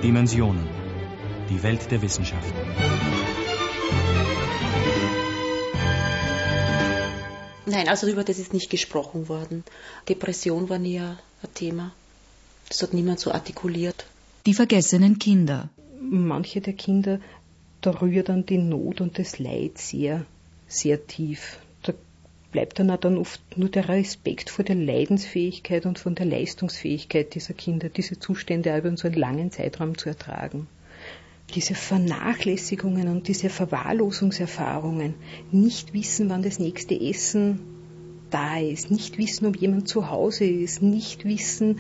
Dimensionen. Die Welt der Wissenschaft. Nein, also über das ist nicht gesprochen worden. Depression war nie ein Thema. Das hat niemand so artikuliert. Die vergessenen Kinder. Manche der Kinder, da rührt dann die Not und das Leid sehr, sehr tief. Da bleibt dann auch dann oft nur der Respekt vor der Leidensfähigkeit und von der Leistungsfähigkeit dieser Kinder, diese Zustände auch über so einen langen Zeitraum zu ertragen. Diese Vernachlässigungen und diese Verwahrlosungserfahrungen, nicht wissen, wann das nächste Essen da ist, nicht wissen, ob jemand zu Hause ist, nicht wissen,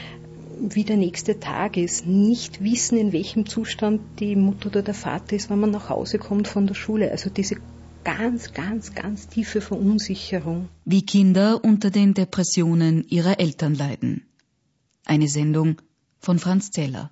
wie der nächste Tag ist, nicht wissen, in welchem Zustand die Mutter oder der Vater ist, wenn man nach Hause kommt von der Schule. Also diese ganz, ganz, ganz tiefe Verunsicherung. Wie Kinder unter den Depressionen ihrer Eltern leiden. Eine Sendung von Franz Zeller.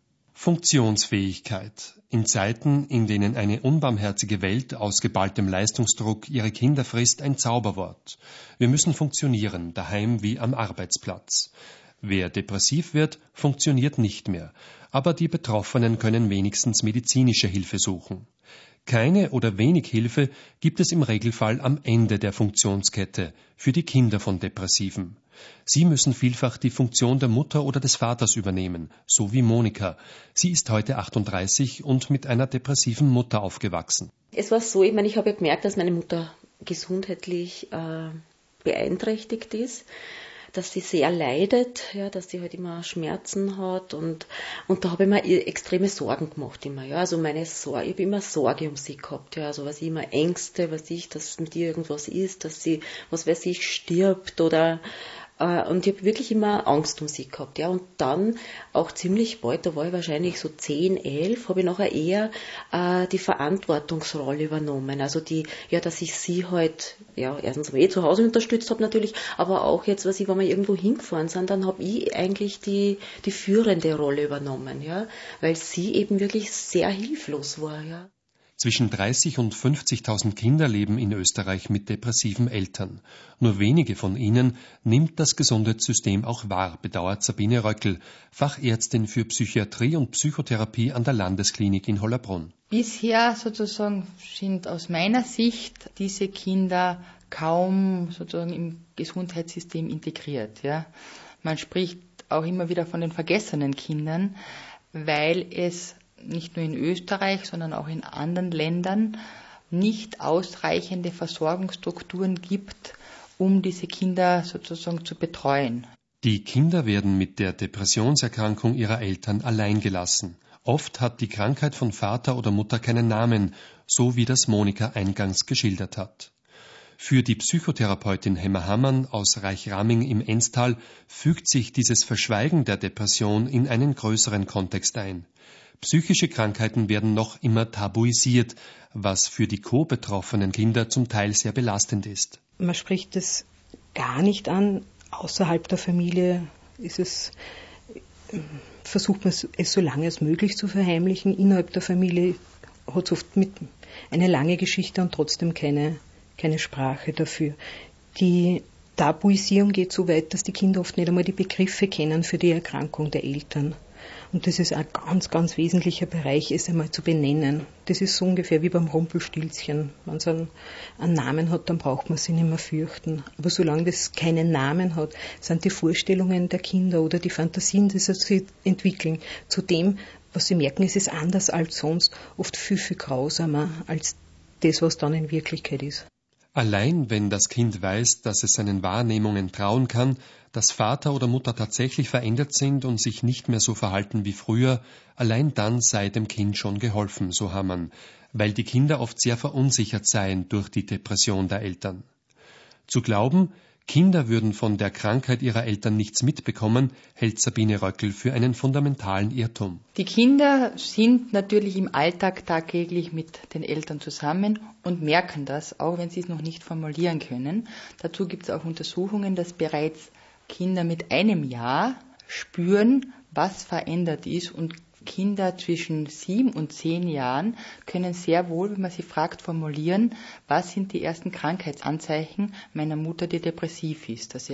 Funktionsfähigkeit. In Zeiten, in denen eine unbarmherzige Welt aus geballtem Leistungsdruck ihre Kinder frisst, ein Zauberwort. Wir müssen funktionieren, daheim wie am Arbeitsplatz. Wer depressiv wird, funktioniert nicht mehr, aber die Betroffenen können wenigstens medizinische Hilfe suchen. Keine oder wenig Hilfe gibt es im Regelfall am Ende der Funktionskette für die Kinder von Depressiven. Sie müssen vielfach die Funktion der Mutter oder des Vaters übernehmen, so wie Monika. Sie ist heute 38 und mit einer depressiven Mutter aufgewachsen. Es war so, ich habe gemerkt, dass meine Mutter gesundheitlich beeinträchtigt ist, dass sie sehr leidet, ja, dass sie halt immer Schmerzen hat und da habe ich mir extreme Sorgen gemacht immer, ja, also ich habe immer Sorge um sie gehabt, ja, also was ich immer Ängste, dass mit ihr irgendwas ist, dass sie, was weiß ich, stirbt oder und ich habe wirklich immer Angst um sie gehabt, ja, und dann auch ziemlich bald, da war ich wahrscheinlich so 10, 11, habe ich nachher eher die Verantwortungsrolle übernommen, also dass ich sie halt, ja, erstens zu Hause unterstützt habe natürlich, aber auch jetzt, wenn wir irgendwo hingefahren sind, dann habe ich eigentlich die führende Rolle übernommen, ja, weil sie eben wirklich sehr hilflos war, ja. Zwischen 30 und 50.000 Kinder leben in Österreich mit depressiven Eltern. Nur wenige von ihnen nimmt das Gesundheitssystem auch wahr, bedauert Sabine Röckel, Fachärztin für Psychiatrie und Psychotherapie an der Landesklinik in Hollabrunn. Bisher sozusagen sind aus meiner Sicht diese Kinder kaum sozusagen im Gesundheitssystem integriert. Ja. Man spricht auch immer wieder von den vergessenen Kindern, weil es nicht nur in Österreich, sondern auch in anderen Ländern nicht ausreichende Versorgungsstrukturen gibt, um diese Kinder sozusagen zu betreuen. Die Kinder werden mit der Depressionserkrankung ihrer Eltern allein gelassen. Oft hat die Krankheit von Vater oder Mutter keinen Namen, so wie das Monika eingangs geschildert hat. Für die Psychotherapeutin Hemma Hammann aus Reichraming im Enstal fügt sich dieses Verschweigen der Depression in einen größeren Kontext ein. Psychische Krankheiten werden noch immer tabuisiert, was für die co-betroffenen Kinder zum Teil sehr belastend ist. Man spricht es gar nicht an. Außerhalb der Familie versucht man es so lange als möglich zu verheimlichen. Innerhalb der Familie hat es oft eine lange Geschichte und trotzdem keine Sprache dafür. Die Tabuisierung geht so weit, dass die Kinder oft nicht einmal die Begriffe kennen für die Erkrankung der Eltern. Und das ist ein ganz, ganz wesentlicher Bereich, es einmal zu benennen. Das ist so ungefähr wie beim Rumpelstilzchen. Wenn es einen Namen hat, dann braucht man sich nicht mehr fürchten. Aber solange das keinen Namen hat, sind die Vorstellungen der Kinder oder die Fantasien, die sie entwickeln, zu dem, was sie merken, es ist anders als sonst, oft viel, viel grausamer als das, was dann in Wirklichkeit ist. Allein wenn das Kind weiß, dass es seinen Wahrnehmungen trauen kann, dass Vater oder Mutter tatsächlich verändert sind und sich nicht mehr so verhalten wie früher, allein dann sei dem Kind schon geholfen, so Hammann, weil die Kinder oft sehr verunsichert seien durch die Depression der Eltern. Zu glauben, Kinder würden von der Krankheit ihrer Eltern nichts mitbekommen, hält Sabine Röckel für einen fundamentalen Irrtum. Die Kinder sind natürlich im Alltag tagtäglich mit den Eltern zusammen und merken das, auch wenn sie es noch nicht formulieren können. Dazu gibt es auch Untersuchungen, dass bereits Kinder mit einem Jahr spüren, was verändert ist, und Kinder zwischen 7 und 10 Jahren können sehr wohl, wenn man sie fragt, formulieren, was sind die ersten Krankheitsanzeichen meiner Mutter, die depressiv ist. Also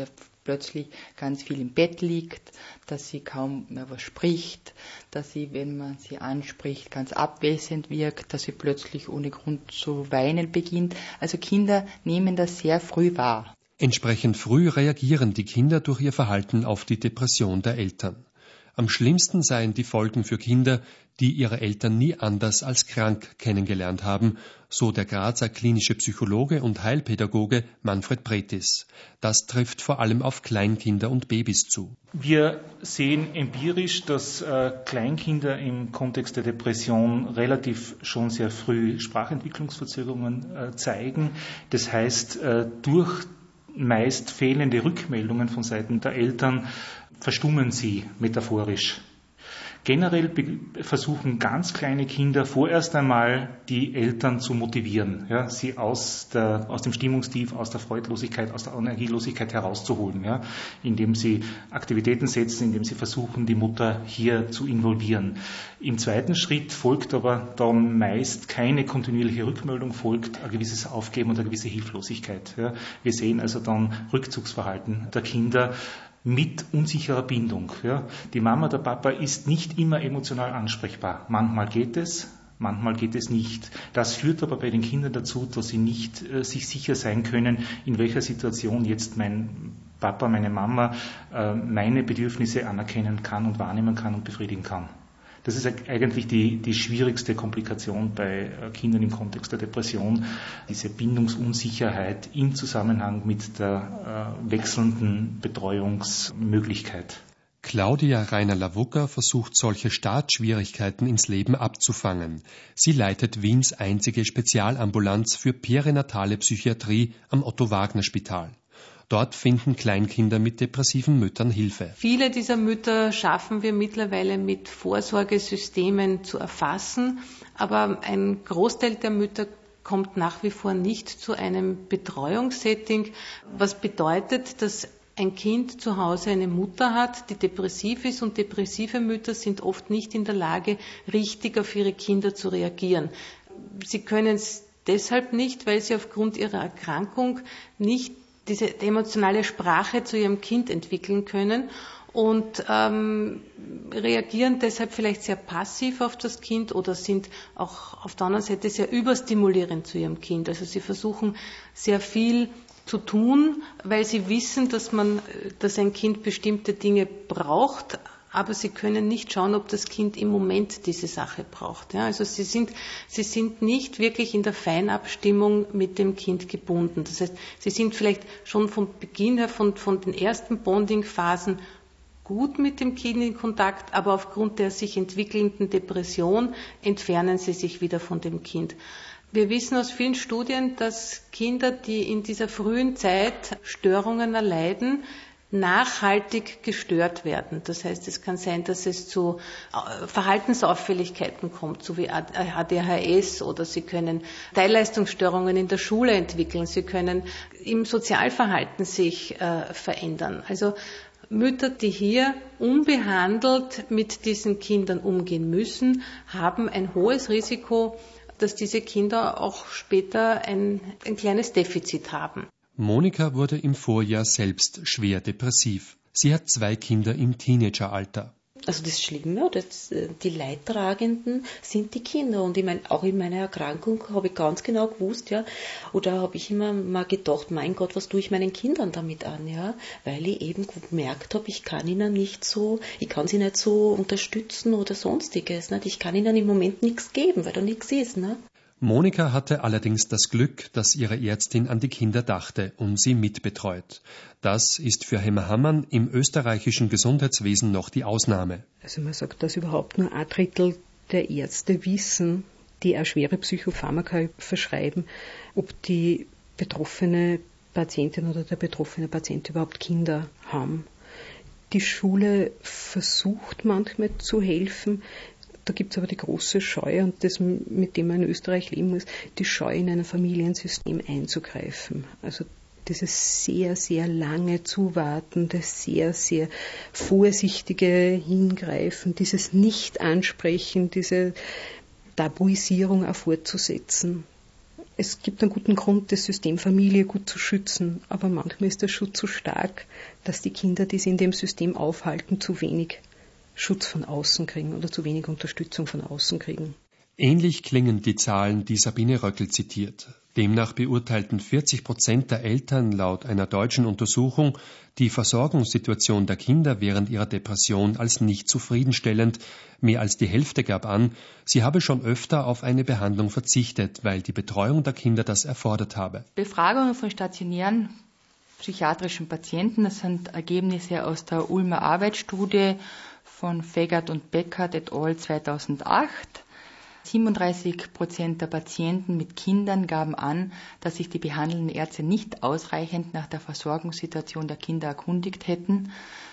plötzlich ganz viel im Bett liegt, dass sie kaum mehr was spricht, dass sie, wenn man sie anspricht, ganz abwesend wirkt, dass sie plötzlich ohne Grund zu weinen beginnt. Also Kinder nehmen das sehr früh wahr. Entsprechend früh reagieren die Kinder durch ihr Verhalten auf die Depression der Eltern. Am schlimmsten seien die Folgen für Kinder, die ihre Eltern nie anders als krank kennengelernt haben, so der Grazer klinische Psychologe und Heilpädagoge Manfred Pretis. Das trifft vor allem auf Kleinkinder und Babys zu. Wir sehen empirisch, dass Kleinkinder im Kontext der Depression relativ schon sehr früh Sprachentwicklungsverzögerungen zeigen. Das heißt, durch meist fehlende Rückmeldungen von Seiten der Eltern verstummen sie metaphorisch. Generell versuchen ganz kleine Kinder vorerst einmal die Eltern zu motivieren, ja, sie aus dem Stimmungstief, aus der Freudlosigkeit, aus der Energielosigkeit herauszuholen, ja, indem sie Aktivitäten setzen, indem sie versuchen, die Mutter hier zu involvieren. Im zweiten Schritt folgt aber dann meist keine kontinuierliche Rückmeldung, folgt ein gewisses Aufgeben und eine gewisse Hilflosigkeit. Ja. Wir sehen also dann Rückzugsverhalten der Kinder mit unsicherer Bindung. Ja. Die Mama, der Papa ist nicht immer emotional ansprechbar. Manchmal geht es nicht. Das führt aber bei den Kindern dazu, dass sie nicht sich sicher sein können, in welcher Situation jetzt mein Papa, meine Mama meine Bedürfnisse anerkennen kann und wahrnehmen kann und befriedigen kann. Das ist eigentlich die schwierigste Komplikation bei Kindern im Kontext der Depression, diese Bindungsunsicherheit im Zusammenhang mit der wechselnden Betreuungsmöglichkeit. Claudia Reiner-Lawucker versucht, solche Startschwierigkeiten ins Leben abzufangen. Sie leitet Wiens einzige Spezialambulanz für perinatale Psychiatrie am Otto-Wagner-Spital. Dort finden Kleinkinder mit depressiven Müttern Hilfe. Viele dieser Mütter schaffen wir mittlerweile mit Vorsorgesystemen zu erfassen, aber ein Großteil der Mütter kommt nach wie vor nicht zu einem Betreuungssetting, was bedeutet, dass ein Kind zu Hause eine Mutter hat, die depressiv ist, und depressive Mütter sind oft nicht in der Lage, richtig auf ihre Kinder zu reagieren. Sie können es deshalb nicht, weil sie aufgrund ihrer Erkrankung nicht diese emotionale Sprache zu ihrem Kind entwickeln können und reagieren deshalb vielleicht sehr passiv auf das Kind oder sind auch auf der anderen Seite sehr überstimulierend zu ihrem Kind. Also sie versuchen sehr viel zu tun, weil sie wissen, dass ein Kind bestimmte Dinge braucht, aber sie können nicht schauen, ob das Kind im Moment diese Sache braucht. Ja, also sie sind nicht wirklich in der Feinabstimmung mit dem Kind gebunden. Das heißt, sie sind vielleicht schon von Beginn her, von den ersten Bonding-Phasen gut mit dem Kind in Kontakt, aber aufgrund der sich entwickelnden Depression entfernen sie sich wieder von dem Kind. Wir wissen aus vielen Studien, dass Kinder, die in dieser frühen Zeit Störungen erleiden, nachhaltig gestört werden. Das heißt, es kann sein, dass es zu Verhaltensauffälligkeiten kommt, so wie ADHS, oder sie können Teilleistungsstörungen in der Schule entwickeln, sie können im Sozialverhalten sich verändern. Also Mütter, die hier unbehandelt mit diesen Kindern umgehen müssen, haben ein hohes Risiko, dass diese Kinder auch später ein kleines Defizit haben. Monika wurde im Vorjahr selbst schwer depressiv. Sie hat 2 Kinder im Teenageralter. Also das Schlimme oder die Leidtragenden sind die Kinder. Und ich meine, auch in meiner Erkrankung habe ich ganz genau gewusst, ja, oder habe ich immer mal gedacht, mein Gott, was tue ich meinen Kindern damit an, ja, weil ich eben gemerkt habe, ich kann sie nicht so unterstützen oder sonstiges, nicht? Ich kann ihnen im Moment nichts geben, weil da nichts ist, ne? Monika hatte allerdings das Glück, dass ihre Ärztin an die Kinder dachte und sie mitbetreut. Das ist für Hemmer Hammann im österreichischen Gesundheitswesen noch die Ausnahme. Also man sagt, dass überhaupt nur 1/3 der Ärzte wissen, die auch schwere Psychopharmaka verschreiben, ob die betroffene Patientin oder der betroffene Patient überhaupt Kinder haben. Die Schule versucht manchmal zu helfen. Da gibt es aber die große Scheu, und das, mit dem man in Österreich leben muss, die Scheu, in ein Familiensystem einzugreifen. Also dieses sehr, sehr lange Zuwarten, das sehr, sehr vorsichtige Hingreifen, dieses Nicht-Ansprechen, diese Tabuisierung auch fortzusetzen. Es gibt einen guten Grund, das System Familie gut zu schützen, aber manchmal ist der Schutz so stark, dass die Kinder, die sich in dem System aufhalten, zu wenig Schutz von außen kriegen oder zu wenig Unterstützung von außen kriegen. Ähnlich klingen die Zahlen, die Sabine Röckel zitiert. Demnach beurteilten 40% der Eltern laut einer deutschen Untersuchung die Versorgungssituation der Kinder während ihrer Depression als nicht zufriedenstellend. Mehr als die Hälfte gab an, sie habe schon öfter auf eine Behandlung verzichtet, weil die Betreuung der Kinder das erfordert habe. Befragungen von stationären psychiatrischen Patienten, das sind Ergebnisse aus der Ulmer Arbeitsstudie von Fegert und Beckert et al. 2008. 37% der Patienten mit Kindern gaben an, dass sich die behandelnden Ärzte nicht ausreichend nach der Versorgungssituation der Kinder erkundigt hätten.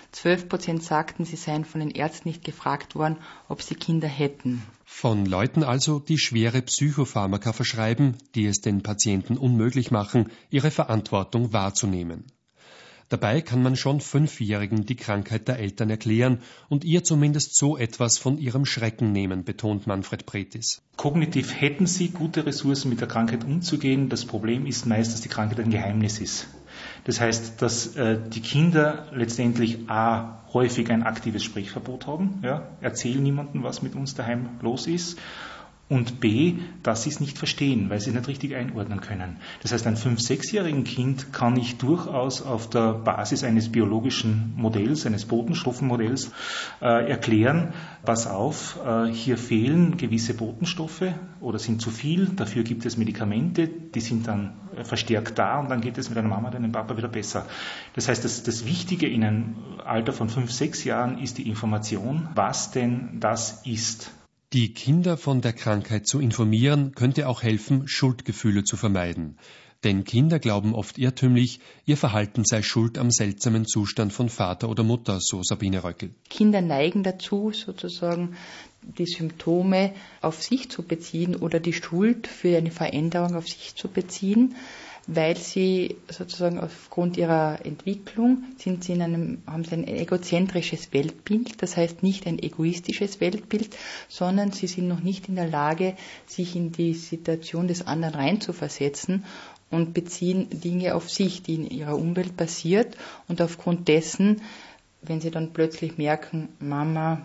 12% sagten, sie seien von den Ärzten nicht gefragt worden, ob sie Kinder hätten. Von Leuten also, die schwere Psychopharmaka verschreiben, die es den Patienten unmöglich machen, ihre Verantwortung wahrzunehmen. Dabei kann man schon 5-Jährigen die Krankheit der Eltern erklären und ihr zumindest so etwas von ihrem Schrecken nehmen, betont Manfred Pretis. Kognitiv hätten sie gute Ressourcen, mit der Krankheit umzugehen. Das Problem ist meist, dass die Krankheit ein Geheimnis ist. Das heißt, dass die Kinder letztendlich häufig ein aktives Sprechverbot haben. Ja, erzählen niemandem, was mit uns daheim los ist. Und B, dass sie es nicht verstehen, weil sie es nicht richtig einordnen können. Das heißt, ein 5-6-jährigen Kind kann ich durchaus auf der Basis eines biologischen Modells, eines Botenstoffenmodells erklären, pass auf, hier fehlen gewisse Botenstoffe oder sind zu viel, dafür gibt es Medikamente, die sind dann verstärkt da und dann geht es mit einer Mama oder einem Papa wieder besser. Das heißt, das Wichtige in einem Alter von 5-6 Jahren ist die Information, was denn das ist. Die Kinder von der Krankheit zu informieren, könnte auch helfen, Schuldgefühle zu vermeiden. Denn Kinder glauben oft irrtümlich, ihr Verhalten sei schuld am seltsamen Zustand von Vater oder Mutter, so Sabine Röckel. Kinder neigen dazu, sozusagen die Symptome auf sich zu beziehen oder die Schuld für eine Veränderung auf sich zu beziehen, weil sie sozusagen aufgrund ihrer Entwicklung haben sie ein egozentrisches Weltbild, das heißt nicht ein egoistisches Weltbild, sondern sie sind noch nicht in der Lage, sich in die Situation des anderen reinzuversetzen und beziehen Dinge auf sich, die in ihrer Umwelt passiert, und aufgrund dessen, wenn sie dann plötzlich merken, Mama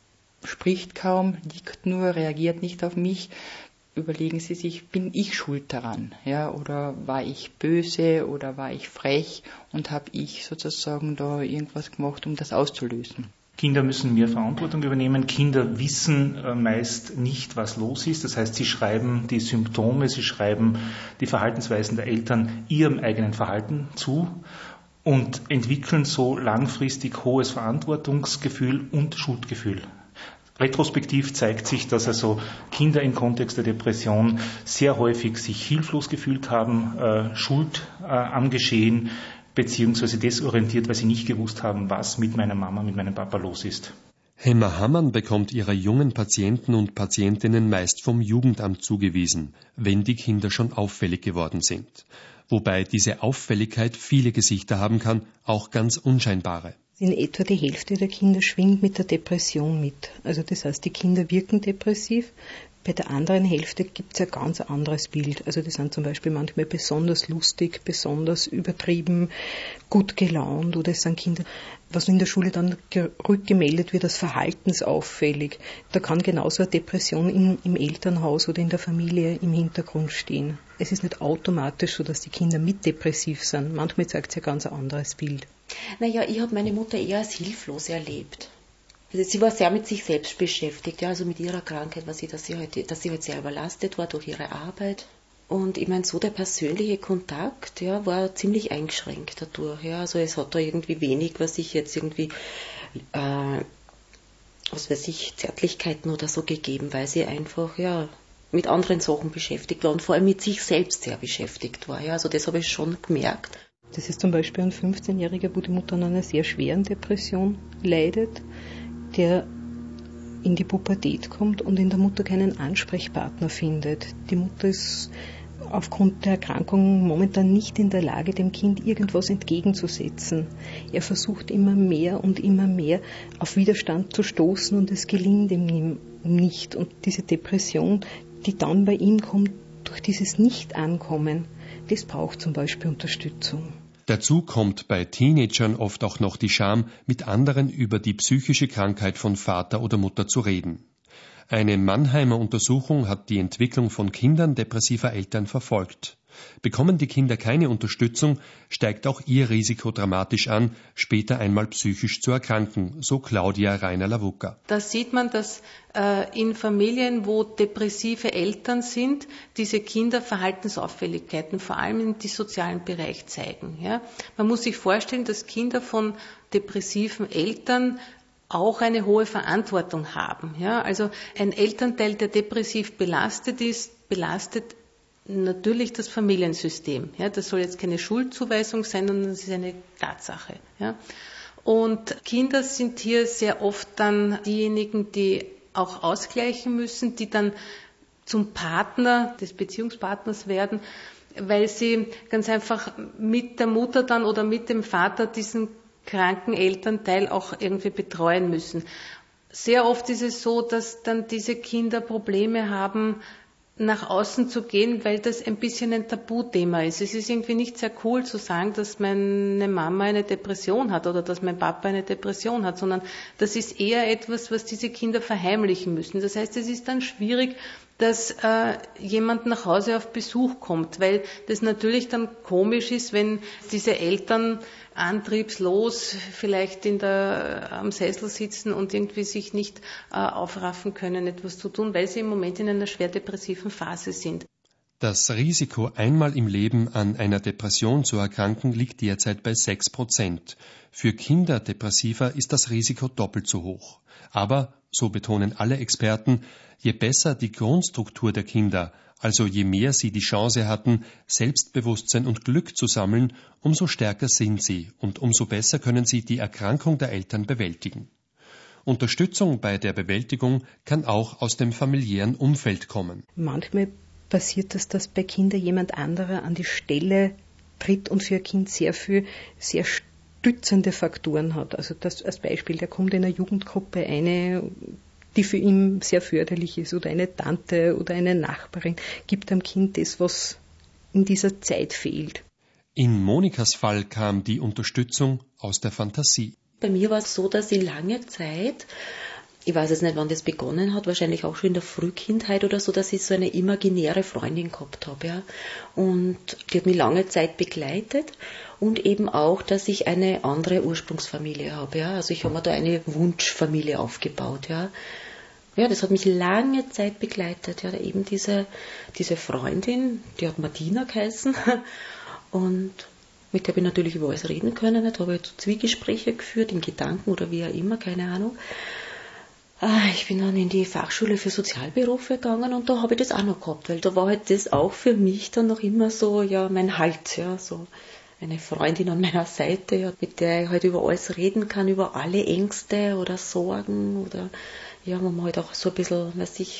spricht kaum, liegt nur, reagiert nicht auf mich, überlegen Sie sich, bin ich schuld daran? Ja, oder war ich böse oder war ich frech und habe ich sozusagen da irgendwas gemacht, um das auszulösen? Kinder müssen mehr Verantwortung übernehmen. Kinder wissen meist nicht, was los ist. Das heißt, sie schreiben die Symptome, sie schreiben die Verhaltensweisen der Eltern ihrem eigenen Verhalten zu und entwickeln so langfristig hohes Verantwortungsgefühl und Schuldgefühl. Retrospektiv zeigt sich, dass also Kinder im Kontext der Depression sehr häufig sich hilflos gefühlt haben, Schuld am Geschehen, beziehungsweise desorientiert, weil sie nicht gewusst haben, was mit meiner Mama, mit meinem Papa los ist. Hemma Hammann bekommt ihre jungen Patienten und Patientinnen meist vom Jugendamt zugewiesen, wenn die Kinder schon auffällig geworden sind. Wobei diese Auffälligkeit viele Gesichter haben kann, auch ganz unscheinbare. In etwa die Hälfte der Kinder schwingt mit der Depression mit. Also das heißt, die Kinder wirken depressiv. Bei der anderen Hälfte gibt es ein ganz anderes Bild. Also die sind zum Beispiel manchmal besonders lustig, besonders übertrieben, gut gelaunt. Oder es sind Kinder, was in der Schule dann rückgemeldet wird, als verhaltensauffällig. Da kann genauso eine Depression im Elternhaus oder in der Familie im Hintergrund stehen. Es ist nicht automatisch so, dass die Kinder mitdepressiv sind. Manchmal zeigt es ein ganz anderes Bild. Naja, ich habe meine Mutter eher als hilflos erlebt. Also sie war sehr mit sich selbst beschäftigt, ja, also mit ihrer Krankheit, dass sie halt sehr überlastet war durch ihre Arbeit. Und ich meine, so der persönliche Kontakt, ja, war ziemlich eingeschränkt dadurch. Ja, also es hat da irgendwie wenig, was ich jetzt irgendwie, Zärtlichkeiten oder so gegeben, weil sie einfach, ja, mit anderen Sachen beschäftigt war und vor allem mit sich selbst sehr beschäftigt war. Ja, also das habe ich schon gemerkt. Das ist zum Beispiel ein 15-Jähriger, wo die Mutter an einer sehr schweren Depression leidet, der in die Pubertät kommt und in der Mutter keinen Ansprechpartner findet. Die Mutter ist aufgrund der Erkrankung momentan nicht in der Lage, dem Kind irgendwas entgegenzusetzen. Er versucht immer mehr auf Widerstand zu stoßen und es gelingt ihm nicht. Und diese Depression, die dann bei ihm kommt, durch dieses Nicht-Ankommen, das braucht zum Beispiel Unterstützung. Dazu kommt bei Teenagern oft auch noch die Scham, mit anderen über die psychische Krankheit von Vater oder Mutter zu reden. Eine Mannheimer Untersuchung hat die Entwicklung von Kindern depressiver Eltern verfolgt. Bekommen die Kinder keine Unterstützung, steigt auch ihr Risiko dramatisch an, später einmal psychisch zu erkranken, so Claudia Reiner-Lawucka. Da sieht man, dass in Familien, wo depressive Eltern sind, diese Kinder Verhaltensauffälligkeiten, vor allem im sozialen Bereich zeigen. Ja? Man muss sich vorstellen, dass Kinder von depressiven Eltern auch eine hohe Verantwortung haben. Ja? Also ein Elternteil, der depressiv belastet ist, belastet natürlich das Familiensystem. Ja, das soll jetzt keine Schuldzuweisung sein, sondern das ist eine Tatsache. Ja. Und Kinder sind hier sehr oft dann diejenigen, die auch ausgleichen müssen, die dann zum Partner des Beziehungspartners werden, weil sie ganz einfach mit der Mutter dann oder mit dem Vater diesen kranken Elternteil auch irgendwie betreuen müssen. Sehr oft ist es so, dass dann diese Kinder Probleme haben, nach außen zu gehen, weil das ein bisschen ein Tabuthema ist. Es ist irgendwie nicht sehr cool zu sagen, dass meine Mama eine Depression hat oder dass mein Papa eine Depression hat, sondern das ist eher etwas, was diese Kinder verheimlichen müssen. Das heißt, es ist dann schwierig, dass jemand nach Hause auf Besuch kommt, weil das natürlich dann komisch ist, wenn diese Eltern antriebslos vielleicht am Sessel sitzen und irgendwie sich nicht aufraffen können, etwas zu tun, weil sie im Moment in einer schwer depressiven Phase sind. Das Risiko, einmal im Leben an einer Depression zu erkranken, liegt derzeit bei 6%. Für Kinder Depressiver ist das Risiko doppelt so hoch. Aber, so betonen alle Experten, je besser die Grundstruktur der Kinder, also je mehr sie die Chance hatten, Selbstbewusstsein und Glück zu sammeln, umso stärker sind sie und umso besser können sie die Erkrankung der Eltern bewältigen. Unterstützung bei der Bewältigung kann auch aus dem familiären Umfeld kommen. Manchmal passiert das, dass bei Kindern jemand anderer an die Stelle tritt und für ein Kind sehr stützende Faktoren hat. Also das als Beispiel, der kommt in einer Jugendgruppe eine, die für ihn sehr förderlich ist, oder eine Tante oder eine Nachbarin, gibt dem Kind das, was in dieser Zeit fehlt. In Monikas Fall kam die Unterstützung aus der Fantasie. Bei mir war es so, dass ich lange Zeit, ich weiß jetzt nicht, wann das begonnen hat, wahrscheinlich auch schon in der Frühkindheit oder so, dass ich so eine imaginäre Freundin gehabt habe. Ja. Und die hat mich lange Zeit begleitet und eben auch, dass ich eine andere Ursprungsfamilie habe. Ja. Also ich habe mir da eine Wunschfamilie aufgebaut. Ja. Ja, das hat mich lange Zeit begleitet. Ja, eben diese Freundin, die hat Martina geheißen und mit der habe ich natürlich über alles reden können. Da habe ich so Zwiegespräche geführt, in Gedanken oder wie auch immer, keine Ahnung. Ich bin dann in die Fachschule für Sozialberufe gegangen und da habe ich das auch noch gehabt, weil da war halt das auch für mich dann noch immer so, ja, mein Halt, ja, so eine Freundin an meiner Seite, ja, mit der ich halt über alles reden kann, über alle Ängste oder Sorgen oder ja, wo man halt auch so ein bisschen,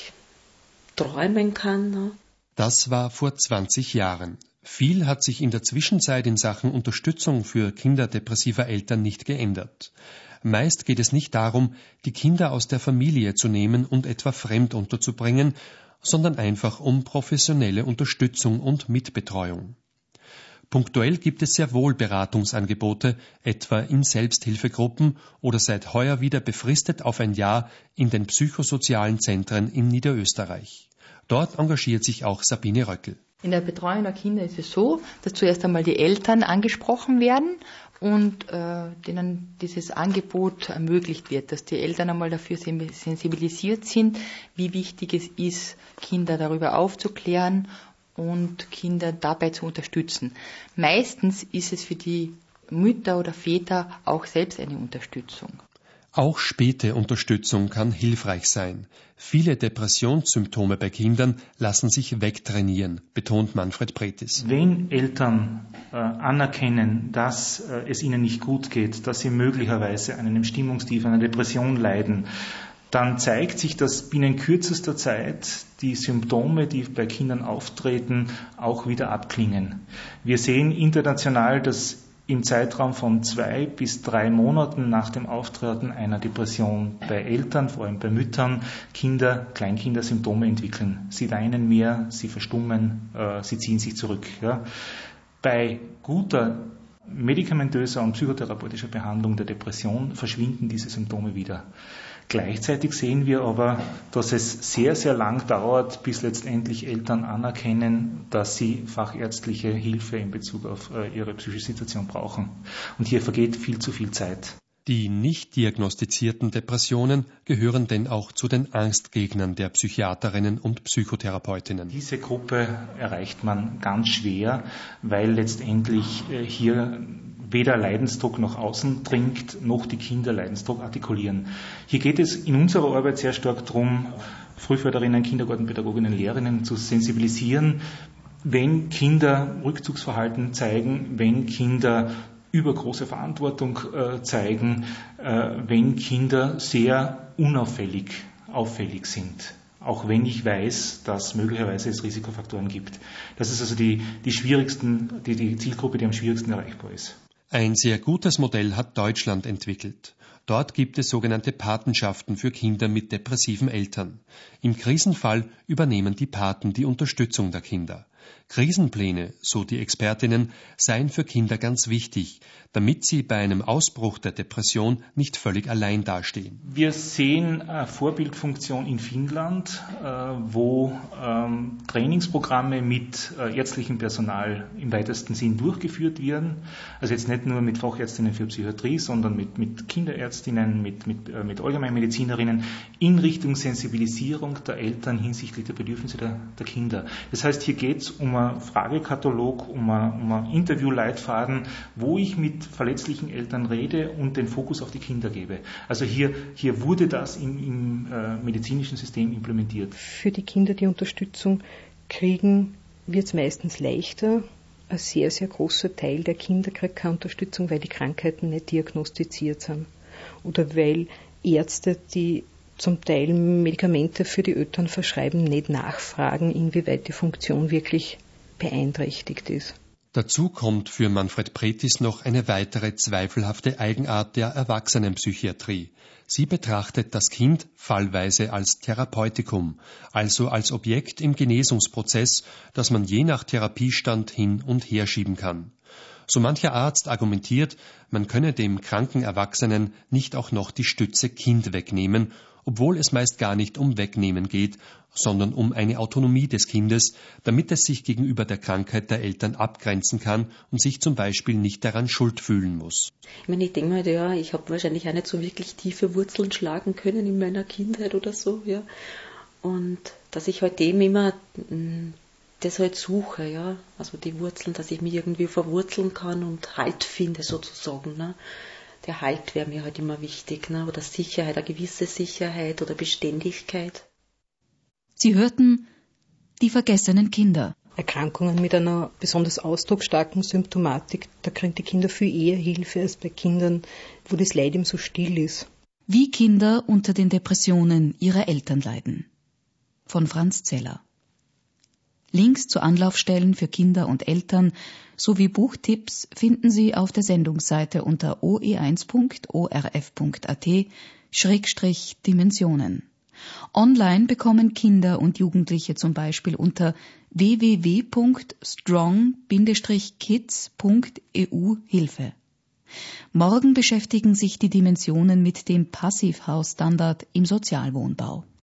träumen kann. Ne? Das war vor 20 Jahren. Viel hat sich in der Zwischenzeit in Sachen Unterstützung für Kinder depressiver Eltern nicht geändert. Meist geht es nicht darum, die Kinder aus der Familie zu nehmen und etwa fremd unterzubringen, sondern einfach um professionelle Unterstützung und Mitbetreuung. Punktuell gibt es sehr wohl Beratungsangebote, etwa in Selbsthilfegruppen oder seit heuer wieder befristet auf ein Jahr in den psychosozialen Zentren in Niederösterreich. Dort engagiert sich auch Sabine Röckel. In der Betreuung der Kinder ist es so, dass zuerst einmal die Eltern angesprochen werden und denen dieses Angebot ermöglicht wird, dass die Eltern einmal dafür sensibilisiert sind, wie wichtig es ist, Kinder darüber aufzuklären und Kinder dabei zu unterstützen. Meistens ist es für die Mütter oder Väter auch selbst eine Unterstützung. Auch späte Unterstützung kann hilfreich sein. Viele Depressionssymptome bei Kindern lassen sich wegtrainieren, betont Manfred Pretis. Wenn Eltern anerkennen, dass es ihnen nicht gut geht, dass sie möglicherweise an einem Stimmungstief, einer Depression leiden, dann zeigt sich, dass binnen kürzester Zeit die Symptome, die bei Kindern auftreten, auch wieder abklingen. Wir sehen international, dass im Zeitraum von 2 bis 3 Monaten nach dem Auftreten einer Depression bei Eltern, vor allem bei Müttern, Kleinkinder Symptome entwickeln. Sie weinen mehr, sie verstummen, sie ziehen sich zurück. Ja. Bei guter medikamentöser und psychotherapeutischer Behandlung der Depression verschwinden diese Symptome wieder. Gleichzeitig sehen wir aber, dass es sehr, sehr lang dauert, bis letztendlich Eltern anerkennen, dass sie fachärztliche Hilfe in Bezug auf ihre psychische Situation brauchen. Und hier vergeht viel zu viel Zeit. Die nicht diagnostizierten Depressionen gehören denn auch zu den Angstgegnern der Psychiaterinnen und Psychotherapeutinnen. Diese Gruppe erreicht man ganz schwer, weil letztendlich hier weder Leidensdruck nach außen dringt, noch die Kinder Leidensdruck artikulieren. Hier geht es in unserer Arbeit sehr stark darum, Frühförderinnen, Kindergartenpädagoginnen, Lehrerinnen zu sensibilisieren, wenn Kinder Rückzugsverhalten zeigen, wenn Kinder übergroße Verantwortung zeigen, wenn Kinder sehr auffällig sind. Auch wenn ich weiß, dass möglicherweise es Risikofaktoren gibt. Das ist also die Zielgruppe, die am schwierigsten erreichbar ist. Ein sehr gutes Modell hat Deutschland entwickelt. Dort gibt es sogenannte Patenschaften für Kinder mit depressiven Eltern. Im Krisenfall übernehmen die Paten die Unterstützung der Kinder. Krisenpläne, so die Expertinnen, seien für Kinder ganz wichtig, damit sie bei einem Ausbruch der Depression nicht völlig allein dastehen. Wir sehen eine Vorbildfunktion in Finnland, wo Trainingsprogramme mit ärztlichem Personal im weitesten Sinn durchgeführt werden. Also jetzt nicht nur mit Fachärztinnen für Psychiatrie, sondern mit Kinderärztinnen, mit Allgemeinmedizinerinnen in Richtung Sensibilisierung der Eltern hinsichtlich der Bedürfnisse der Kinder. Das heißt, hier geht es um einen Fragekatalog, um einen Interviewleitfaden, wo ich mit verletzlichen Eltern rede und den Fokus auf die Kinder gebe. Also hier wurde das im medizinischen System implementiert. Für die Kinder, die Unterstützung kriegen, wird es meistens leichter. Ein sehr, sehr großer Teil der Kinder kriegt keine Unterstützung, weil die Krankheiten nicht diagnostiziert sind. Oder weil Ärzte, die zum Teil Medikamente für die Eltern verschreiben, nicht nachfragen, inwieweit die Funktion wirklich beeinträchtigt ist. Dazu kommt für Manfred Pretis noch eine weitere zweifelhafte Eigenart der Erwachsenenpsychiatrie. Sie betrachtet das Kind fallweise als Therapeutikum, also als Objekt im Genesungsprozess, das man je nach Therapiestand hin und her schieben kann. So mancher Arzt argumentiert, man könne dem kranken Erwachsenen nicht auch noch die Stütze Kind wegnehmen, obwohl es meist gar nicht um Wegnehmen geht, sondern um eine Autonomie des Kindes, damit es sich gegenüber der Krankheit der Eltern abgrenzen kann und sich zum Beispiel nicht daran schuld fühlen muss. Ich denke mal, ja, ich habe wahrscheinlich auch nicht so wirklich tiefe Wurzeln schlagen können in meiner Kindheit oder so, ja. Und dass ich halt eben immer das halt suche, ja, also die Wurzeln, dass ich mich irgendwie verwurzeln kann und Halt finde sozusagen, ne. Der Halt wäre mir halt immer wichtig, ne? Oder Sicherheit, eine gewisse Sicherheit oder Beständigkeit. Sie hörten Die vergessenen Kinder. Erkrankungen mit einer besonders ausdrucksstarken Symptomatik, da kriegen die Kinder viel eher Hilfe als bei Kindern, wo das Leid eben so still ist. Wie Kinder unter den Depressionen ihrer Eltern leiden. Von Franz Zeller. Links zu Anlaufstellen für Kinder und Eltern sowie Buchtipps finden Sie auf der Sendungsseite unter oe1.orf.at/Dimensionen. Online bekommen Kinder und Jugendliche zum Beispiel unter www.strong-kids.eu Hilfe. Morgen beschäftigen sich die Dimensionen mit dem Passivhausstandard im Sozialwohnbau.